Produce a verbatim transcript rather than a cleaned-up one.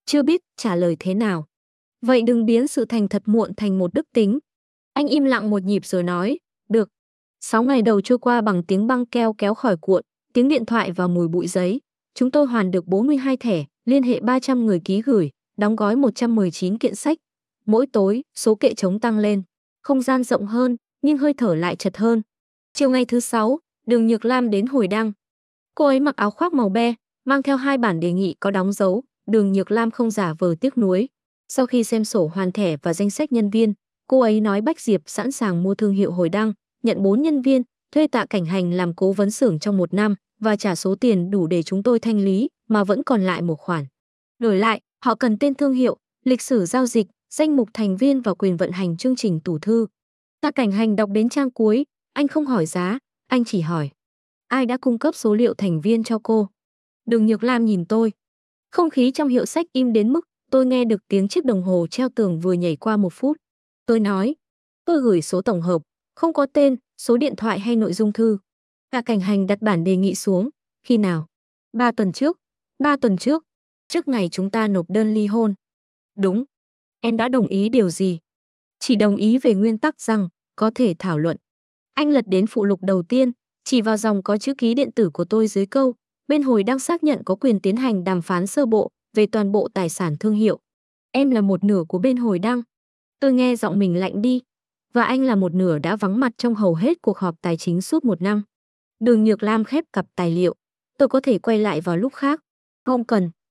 chưa biết trả lời thế nào. Vậy đừng biến sự thành thật muộn thành một đức tính. Anh im lặng một nhịp rồi nói, được. Sáu ngày đầu trôi qua bằng tiếng băng keo kéo khỏi cuộn, tiếng điện thoại và mùi bụi giấy. Chúng tôi hoàn được bốn mươi hai thẻ, liên hệ ba trăm người ký gửi, đóng gói một trăm mười chín kiện sách. Mỗi tối, số kệ trống tăng lên. Không gian rộng hơn, nhưng hơi thở lại chật hơn. Chiều ngày thứ sáu, Đường Nhược Lam đến hồi đăng. Cô ấy mặc áo khoác màu be, mang theo hai bản đề nghị có đóng dấu. Đường Nhược Lam không giả vờ tiếc nuối. Sau khi xem sổ hoàn thẻ và danh sách nhân viên, cô ấy nói Bách Diệp sẵn sàng mua thương hiệu hồi đăng, nhận bốn nhân viên, thuê Tạ Cảnh Hành làm cố vấn xưởng trong một năm và trả số tiền đủ để chúng tôi thanh lý, mà vẫn còn lại một khoản. Đổi lại, họ cần tên thương hiệu, lịch sử giao dịch, danh mục thành viên và quyền vận hành chương trình tủ thư. Tạ Cảnh Hành đọc đến trang cuối, anh không hỏi giá, anh chỉ hỏi: ai đã cung cấp số liệu thành viên cho cô? Đường Nhược Lam nhìn tôi. Không khí trong hiệu sách im đến mức tôi nghe được tiếng chiếc đồng hồ treo tường vừa nhảy qua một phút. Tôi nói, tôi gửi số tổng hợp, không có tên, số điện thoại hay nội dung thư. Tạ Cảnh Hành đặt bản đề nghị xuống. Khi nào? Ba tuần trước. Ba tuần trước. Trước ngày chúng ta nộp đơn ly hôn. Đúng. Em đã đồng ý điều gì? Chỉ đồng ý về nguyên tắc rằng có thể thảo luận. Anh lật đến phụ lục đầu tiên, chỉ vào dòng có chữ ký điện tử của tôi dưới câu bên hồi đang xác nhận có quyền tiến hành đàm phán sơ bộ về toàn bộ tài sản thương hiệu. Em là một nửa của bên hồi đăng. Tôi nghe giọng mình lạnh đi. Và anh là một nửa đã vắng mặt trong hầu hết cuộc họp tài chính suốt một năm. Đường Nhược Lam khép cặp tài liệu. Tôi có thể quay lại vào lúc khác. Không cần.